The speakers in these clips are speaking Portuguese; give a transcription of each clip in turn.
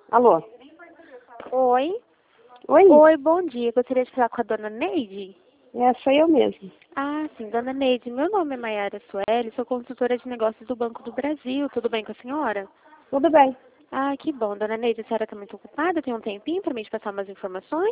Alô? Oi. Oi? Oi, bom dia. Gostaria de falar com a dona Neide? Sou eu mesmo. Ah, sim, dona Neide. Meu nome é Maiara Sueli, sou consultora de negócios do Banco do Brasil. Tudo bem com a senhora? Tudo bem. Ah, que bom. Dona Neide, a senhora está muito ocupada? Tem um tempinho para mim te passar umas informações?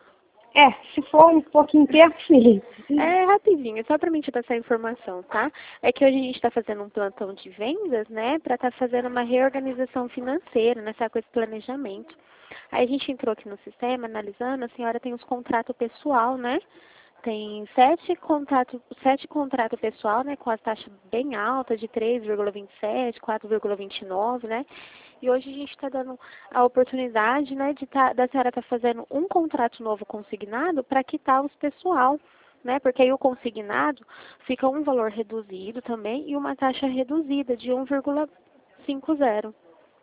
Se for um pouquinho tempo, sim. É rapidinho, só para mim te passar a informação, tá? É que hoje a gente está fazendo um plantão de vendas, né? Para estar fazendo uma reorganização financeira, nessa coisa de planejamento. Aí a gente entrou aqui no sistema, analisando, a senhora tem os contratos pessoal, né? Tem sete contrato pessoal, né, com a taxa bem alta de 3,27, 4,29, né? E hoje a gente está dando a oportunidade, né, da senhora estar fazendo um contrato novo consignado para quitar os pessoal, né? Porque aí o consignado fica um valor reduzido também e uma taxa reduzida de 1,50.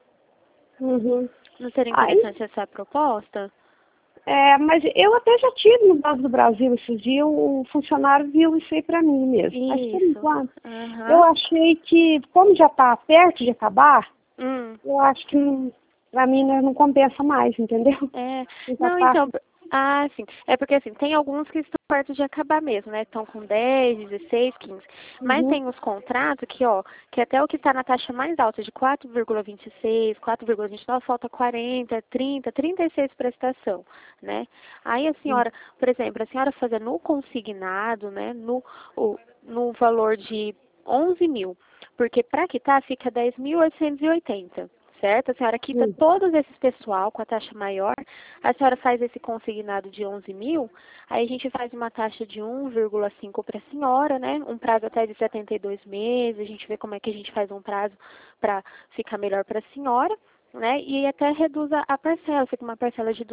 Uhum. Não seria Aí, interessante essa proposta? mas eu até já tive no Banco do Brasil esses dias, o funcionário viu isso aí pra mim mesmo. Mas por Isso. enquanto, eu Aham. achei que, como já tá perto de acabar, Hum. eu acho que pra mim não compensa mais, entendeu? É, Já não, tá. então, sim, é porque assim, tem alguns que estão perto de acabar mesmo, né, estão com 10, 16, 15, mas Uhum. tem os contratos que, ó, que até o que está na taxa mais alta de 4,26, 4,29, falta 40, 30, 36 prestação, né, aí a senhora, por exemplo, a senhora fazer no consignado, né, no valor de 11 mil, porque para quitar fica 10.880. Certo? A senhora quita Uhum. todos esses pessoal com a taxa maior, a senhora faz esse consignado de 11 mil, aí a gente faz uma taxa de 1,5 para a senhora, né? Um prazo até de 72 meses, a gente vê como é que a gente faz um prazo para ficar melhor para a senhora, né? E até reduz a parcela, fica uma parcela de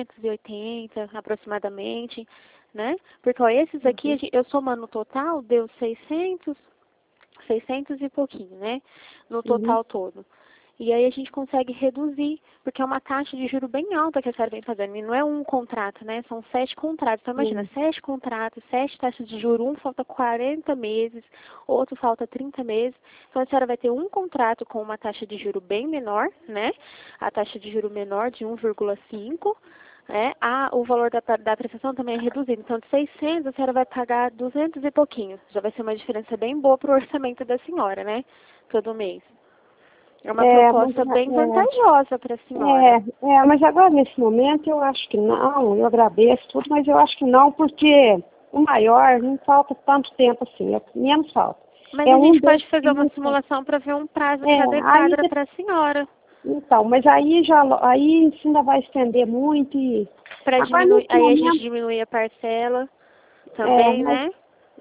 280 aproximadamente, né? Porque, ó, esses aqui, eu somando o total, deu 600 e pouquinho, né? No Uhum. total todo. E aí a gente consegue reduzir, porque é uma taxa de juro bem alta que a senhora vem fazendo. E não é um contrato, né? São 7 contratos. Então imagina, Uhum. 7 contratos, 7 taxas de juro, um falta 40 meses, outro falta 30 meses. Então a senhora vai ter um contrato com uma taxa de juro bem menor, né? A taxa de juro menor de 1,5. O valor da prestação também é reduzido. Então, de 600, a senhora vai pagar 200 e pouquinho. Já vai ser uma diferença bem boa para o orçamento da senhora, né? Todo mês. É uma É, mas, proposta bem vantajosa para a senhora. mas agora nesse momento eu acho que não, eu agradeço tudo, mas eu acho que não, porque o maior não falta tanto tempo assim, menos falta. Mas É a um gente desses pode fazer uma que simulação para ver um prazo que aí adequada para a senhora. então, mas aí já aí isso ainda vai estender muito e Para agora diminuir, nesse aí a gente momento diminui a parcela é, também, mas né?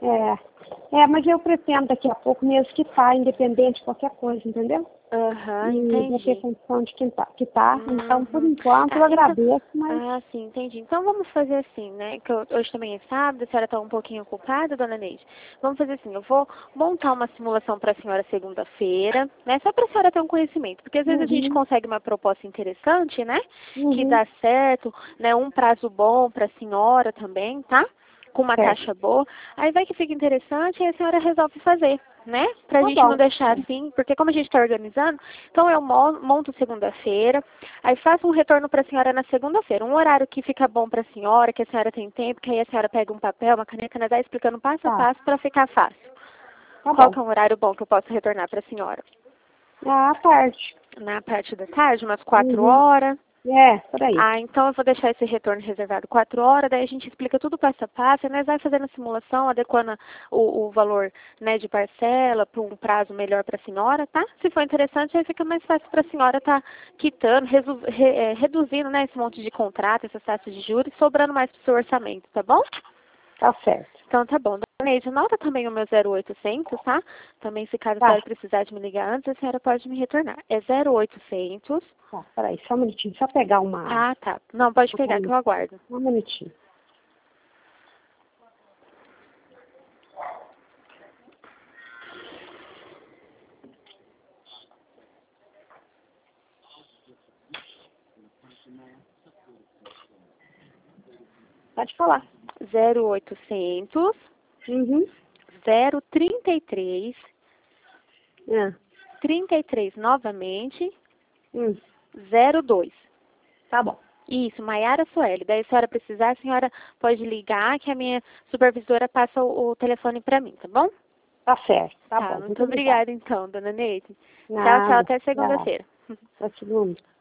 mas eu pretendo daqui a pouco mesmo quitar, independente de qualquer coisa, entendeu? Aham, E vou ter entendi. condição de quitar. Então, por Uhum. enquanto, eu Então, agradeço, mas sim, entendi. Então vamos fazer assim, né? Que hoje também é sábado, a senhora está um pouquinho ocupada, dona Neide. Vamos fazer assim, eu vou montar uma simulação para a senhora segunda-feira, né? Só para a senhora ter um conhecimento, porque às vezes a gente uhum, consegue uma proposta interessante, né? Que uhum, dá certo, né? Um prazo bom para a senhora também, tá? Com uma certo. taxa boa. Aí vai que fica interessante e a senhora resolve fazer, né? Pra Tá gente não bom. deixar assim, porque como a gente está organizando, então eu monto segunda-feira, aí faço um retorno para a senhora na segunda-feira, um horário que fica bom para a senhora, que a senhora tem tempo, que aí a senhora pega um papel, uma caneta, né, vai explicando passo a Tá, passo para ficar fácil. tá Qual bom. que é um horário bom que eu posso retornar para a senhora? À tarde. Na parte da tarde, umas 4 Uhum. horas. Por aí. Então eu vou deixar esse retorno reservado 4 horas, daí a gente explica tudo passo a passo, e nós vai fazendo a simulação, adequando o valor, né, de parcela para um prazo melhor para a senhora, tá? Se for interessante, aí fica mais fácil para a senhora estar quitando, reduzindo, né, esse monte de contrato, essas taxas de juros, sobrando mais para o seu orçamento, tá bom? Tá certo. Então tá bom. Dona Neide, anota também o meu 0800, tá? Também se caso a Tá, senhora precisar de me ligar antes, a senhora pode me retornar. É 0800. tá. Peraí, só um minutinho. Só pegar uma Ah, tá. Não, pode pegar que eu caneta. aguardo. Um minutinho. Pode falar. 0800 Uhum. 033 É. 33 novamente Hum. 02. Tá bom. Isso, Maiara Sueli. Daí, se a senhora precisar, a senhora pode ligar, que a minha supervisora passa o telefone para mim, tá bom? Tá certo, tá Tá, bom. muito obrigada então, dona Neide. Tchau, tchau, Nada, até segunda-feira. até segunda.